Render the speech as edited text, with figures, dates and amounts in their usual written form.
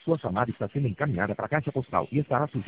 Sua chamada está sendo encaminhada para a caixa postal e estará sujeita